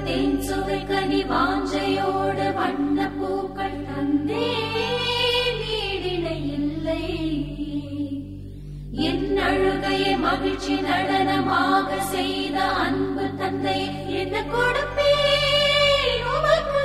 தேன் சுவை கனி வாஞ்சையோடு வண்ண பூக்கள் தந்தே வீடினை இல்லை. என் அழுகையை மகிழ்ச்சி நடனமாக செய்த அன்பு தந்தை என்ன கொடுப்பேன் உமக்கு.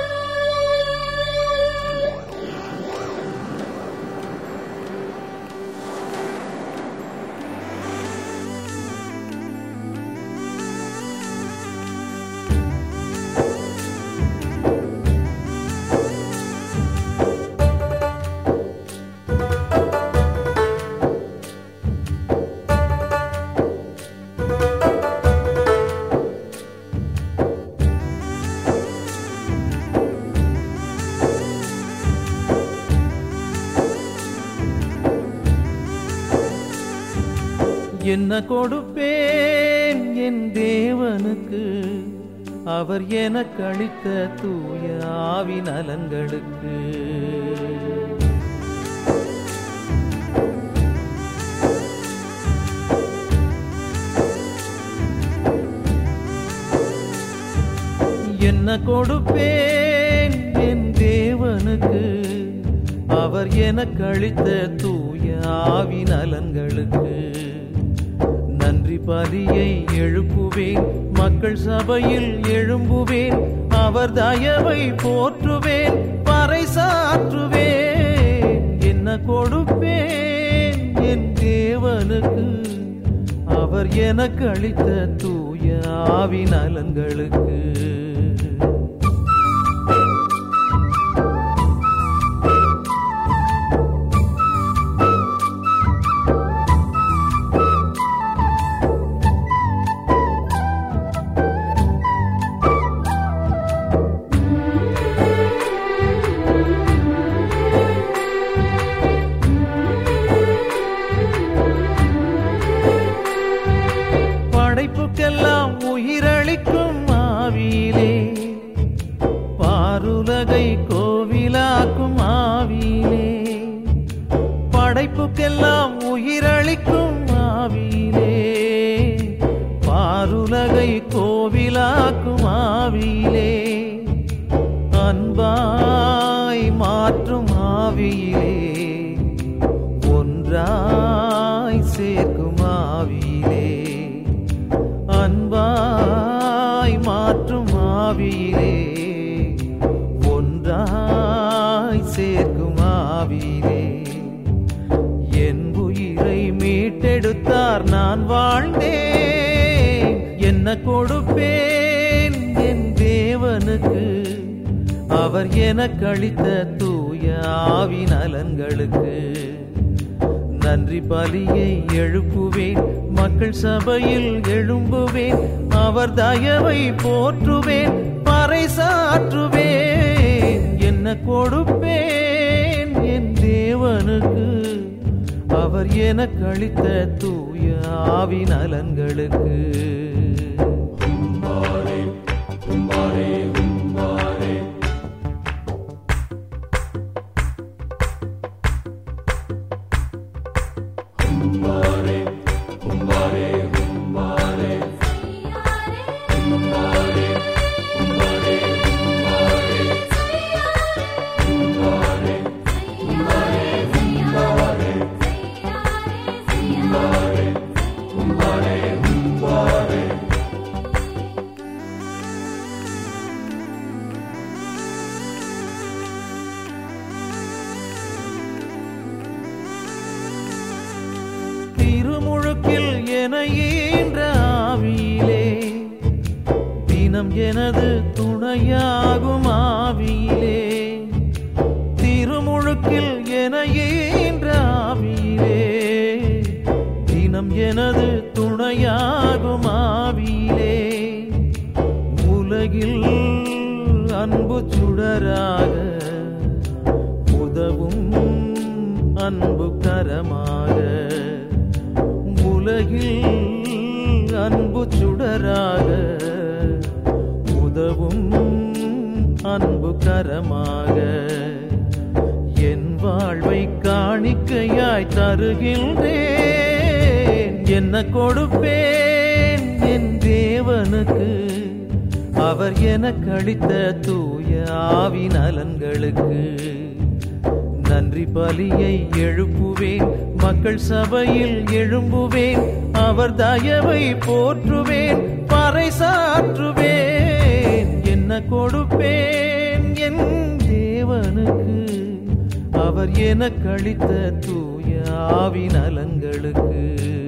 என்ன கொடுப்பேன் என் தேவனுக்கு, அவர் எனக்கு அளித்த தூய ஆவி நலன்களுக்கு. என்ன கொடுப்பேன் என் தேவனுக்கு, அவர் எனக்கு அளித்த தூய ஆவி நலன்களுக்கு. நன்றி பலியை எழுப்புவேன், மக்கள் சபையில் எழும்புவேன், அவர் தயவை போற்றுவேன், பறைசாற்றுவேன். என்ன கொடுப்பேன் என் தேவனுக்கு, அவர் எனக்கு அளித்த தூய ஆவி நலன்களுக்கு. படைப்புக்கெல்லாம் உயிரளிக்கும் ஆவியிலே, பாருலகை கோவிலாக்கும் ஆவியிலே. படைப்புக்கெல்லாம் உயிரளிக்கும் ஆவியிலே, பாருலகை கோவிலாக்கும் ஆவியிலே. அன்பாய் மாற்றும் ஆவியிலே, ஒன்றாய் சேர்க்கும் ஆவியிலே. அன்பாய் மாற்றும் ஆவியிலே, ஒன்றாய் சேர்க்கும் ஆவியிலே. என் உயிரை மீட்டெடுத்தார், நான் வாழ்ந்தேன். என்ன கொடுப்பேன் என் தேவனுக்கு, அவர் எனக்கு அளித்த தூய ஆவி நலன்களுக்கு. நன்றி பலியை எழுப்புவேன், மக்கள் சபையில் எழும்புவேன், அவர் தயவை போற்றுவேன், பறைசாற்றுவேன். என்ன கொடுப்பேன் என் தேவனுக்கு, அவர் எனக்கு அளித்த தூய ஆவி நலன்களுக்கு. திருமுழுக்கில் என ஈன்ற ஆவியிலே, தினம் எனது துணையாகும் ஆவியிலே. திருமுழுக்கில் என ஈன்ற ஆவியிலே, தினம் எனது துணையாகும் ஆவியிலே. உலகில் அன்பு சுடராக உதவும் அன்பு கரமாக. உலகில் அன்பு சுடராக உதவும் அன்பு கரமாக. என் வாழ்வை காணிக்கையாய் தருகின்றேன். என்ன கொடுப்பேன் என் தேவனுக்கு, அவர் எனக்கு அளித்த தூய ஆவி நலன்களுக்கு நன்றி பலியை எழுப்புவேன். மக்கள் சபையில் எழும்புவேன். அவர் தயவை போற்றுவேன், பறைசாற்றுவேன். என்ன கொடுப்பேன் என் தேவனுக்கு, அவர் எனக்கு அளித்த தூய ஆவி நலன்களுக்கு.